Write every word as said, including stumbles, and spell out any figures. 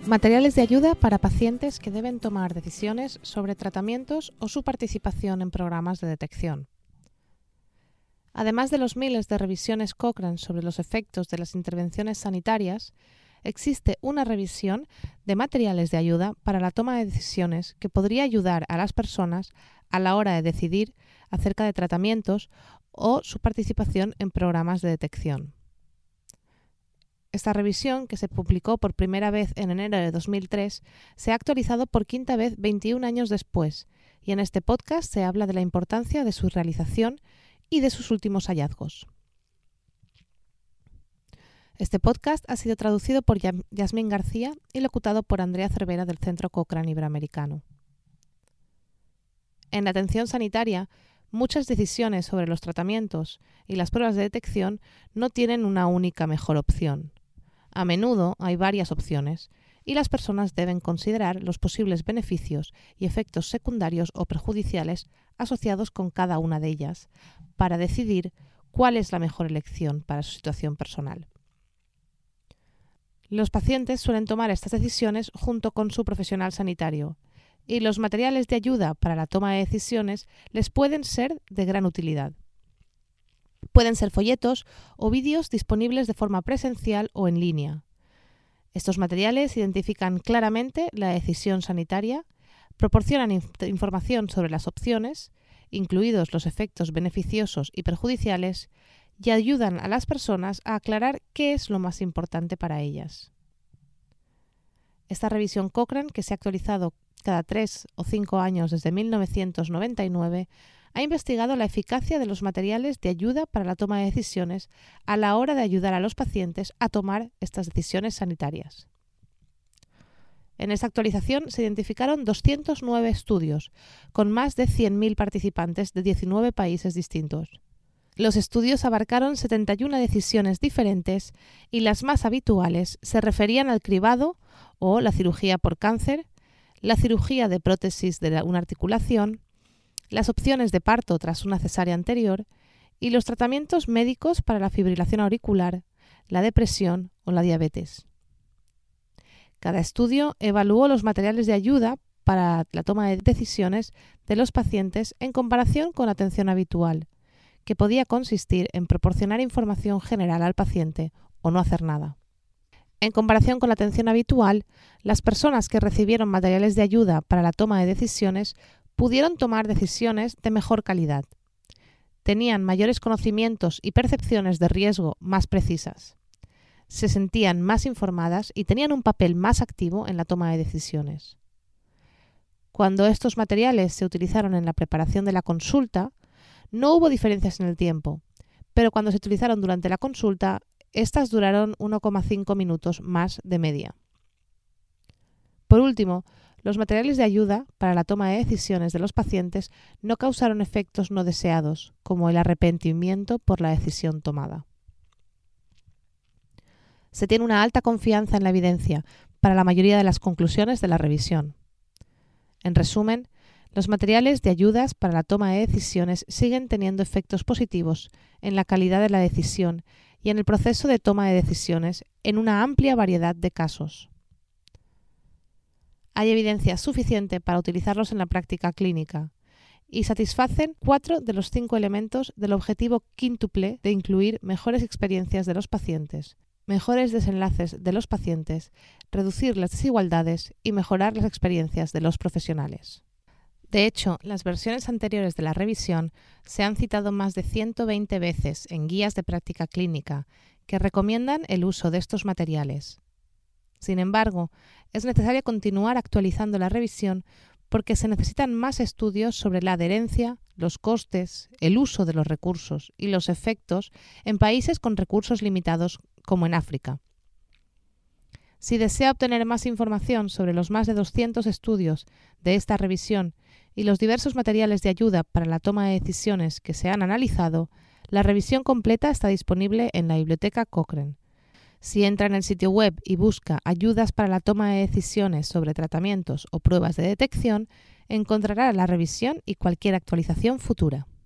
Materiales de ayuda para pacientes que deben tomar decisiones sobre tratamientos o su participación en programas de detección. Además de los miles de revisiones Cochrane sobre los efectos de las intervenciones sanitarias, existe una revisión de materiales de ayuda para la toma de decisiones que podría ayudar a las personas a la hora de decidir acerca de tratamientos o su participación en programas de detección. Esta revisión, que se publicó por primera vez en enero de dos mil tres, se ha actualizado por quinta vez veintiún años después, y en este podcast se habla de la importancia de su realización y de sus últimos hallazgos. Este podcast ha sido traducido por Yasmín García y locutado por Andrea Cervera del Centro Cochrane Iberoamericano. En la atención sanitaria, muchas decisiones sobre los tratamientos y las pruebas de detección no tienen una única mejor opción. A menudo hay varias opciones y las personas deben considerar los posibles beneficios y efectos secundarios o perjudiciales asociados con cada una de ellas para decidir cuál es la mejor elección para su situación personal. Los pacientes suelen tomar estas decisiones junto con su profesional sanitario, y los materiales de ayuda para la toma de decisiones les pueden ser de gran utilidad. Pueden ser folletos o vídeos disponibles de forma presencial o en línea. Estos materiales identifican claramente la decisión sanitaria, proporcionan inf- información sobre las opciones, incluidos los efectos beneficiosos y perjudiciales, y ayudan a las personas a aclarar qué es lo más importante para ellas. Esta revisión Cochrane, que se ha actualizado cada tres o cinco años desde mil novecientos noventa y nueve, ha investigado la eficacia de los materiales de ayuda para la toma de decisiones a la hora de ayudar a los pacientes a tomar estas decisiones sanitarias. En esta actualización se identificaron doscientos nueve estudios, con más de cien mil participantes de diecinueve países distintos. Los estudios abarcaron setenta y una decisiones diferentes y las más habituales se referían al cribado o la cirugía por cáncer, la cirugía de prótesis de una articulación, las opciones de parto tras una cesárea anterior y los tratamientos médicos para la fibrilación auricular, la depresión o la diabetes. Cada estudio evaluó los materiales de ayuda para la toma de decisiones de los pacientes en comparación con la atención habitual, que podía consistir en proporcionar información general al paciente o no hacer nada. En comparación con la atención habitual, las personas que recibieron materiales de ayuda para la toma de decisiones pudieron tomar decisiones de mejor calidad. Tenían mayores conocimientos y percepciones de riesgo más precisas. Se sentían más informadas y tenían un papel más activo en la toma de decisiones. Cuando estos materiales se utilizaron en la preparación de la consulta, no hubo diferencias en el tiempo, pero cuando se utilizaron durante la consulta, estas duraron uno coma cinco minutos más de media. Por último, los materiales de ayuda para la toma de decisiones de los pacientes no causaron efectos no deseados, como el arrepentimiento por la decisión tomada. Se tiene una alta confianza en la evidencia para la mayoría de las conclusiones de la revisión. En resumen, los materiales de ayudas para la toma de decisiones siguen teniendo efectos positivos en la calidad de la decisión y en el proceso de toma de decisiones en una amplia variedad de casos. Hay evidencia suficiente para utilizarlos en la práctica clínica y satisfacen cuatro de los cinco elementos del objetivo quíntuple de incluir mejores experiencias de los pacientes, mejores desenlaces de los pacientes, reducir las desigualdades y mejorar las experiencias de los profesionales. De hecho, las versiones anteriores de la revisión se han citado más de ciento veinte veces en guías de práctica clínica que recomiendan el uso de estos materiales. Sin embargo, es necesario continuar actualizando la revisión porque se necesitan más estudios sobre la adherencia, los costes, el uso de los recursos y los efectos en países con recursos limitados como en África. Si desea obtener más información sobre los más de doscientos estudios de esta revisión y los diversos materiales de ayuda para la toma de decisiones que se han analizado, la revisión completa está disponible en la Biblioteca Cochrane. Si entra en el sitio web y busca ayudas para la toma de decisiones sobre tratamientos o pruebas de detección, encontrará la revisión y cualquier actualización futura.